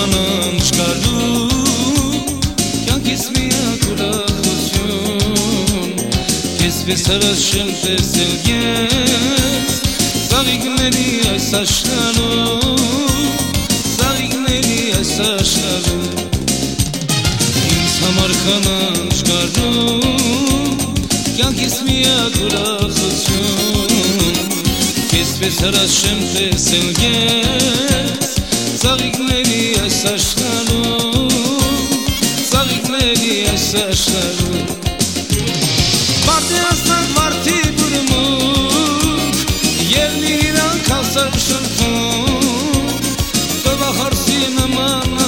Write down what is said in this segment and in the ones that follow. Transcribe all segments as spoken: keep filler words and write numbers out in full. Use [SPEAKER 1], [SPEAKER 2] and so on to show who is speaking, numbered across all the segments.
[SPEAKER 1] Samarkanın çıkardı Yankis miya kurakhusyon Kesbe sarışın teselgez Zağigleri ay saçları Zağigleri ay saçları Samarkanın çıkardı Yankis miya kurakhusyon Kesbe sarışın teselgez Zağigleri ay saçları Zağigleri ay saçları Vardı aslan vardı burmuk Yerliğinden kalsa şırfın Sabahar sinema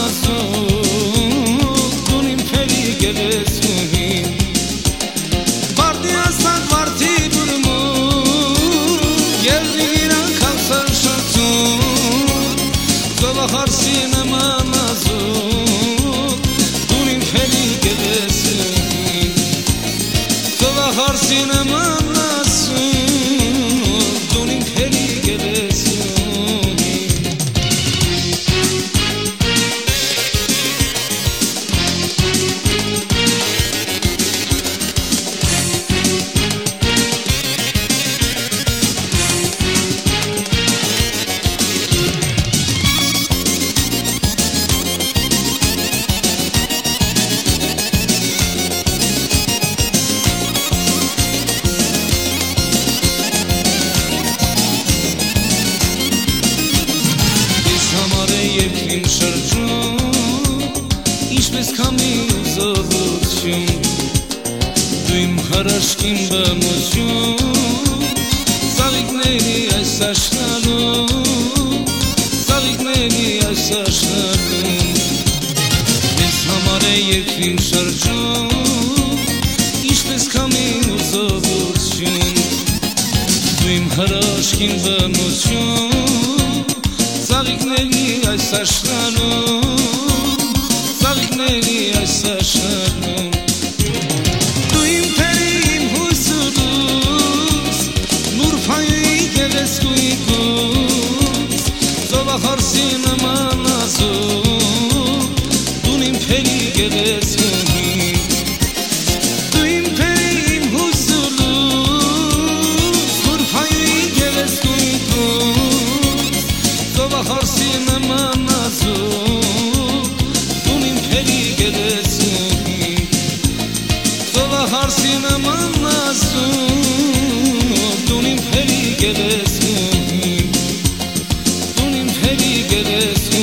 [SPEAKER 1] nazuk Dunim peri geles muhim Vardı aslan vardı burmuk Yerliğinden kalsa şırfın Sabahar sinema nazuk Dunim peri geles muhim Sabahar sinema nazuk Dunim peri geles muhim Ինչպես քամի ուզողություն Դու իմ հրաշքին բամություն Զաղիգների այս աշխարհում Զաղիգների այս աշխարհում Ես համար է երկրին շրջում Ինչպես քամի ուզողություն Դու իմ հրաշքին բամություն Զաղիգների այս աշխարհում Zağigleri ay saçlarım Du im peri im huzuruz Nur payı geles kuykuz Zobahar sinema nazuk Du im peri geles kuykuz Du im peri im huzuruz Nur payı geles kuykuz Zobahar sinema nazuk Zobahar sinema nazuk Dunim peri geles muhim Dunim peri geles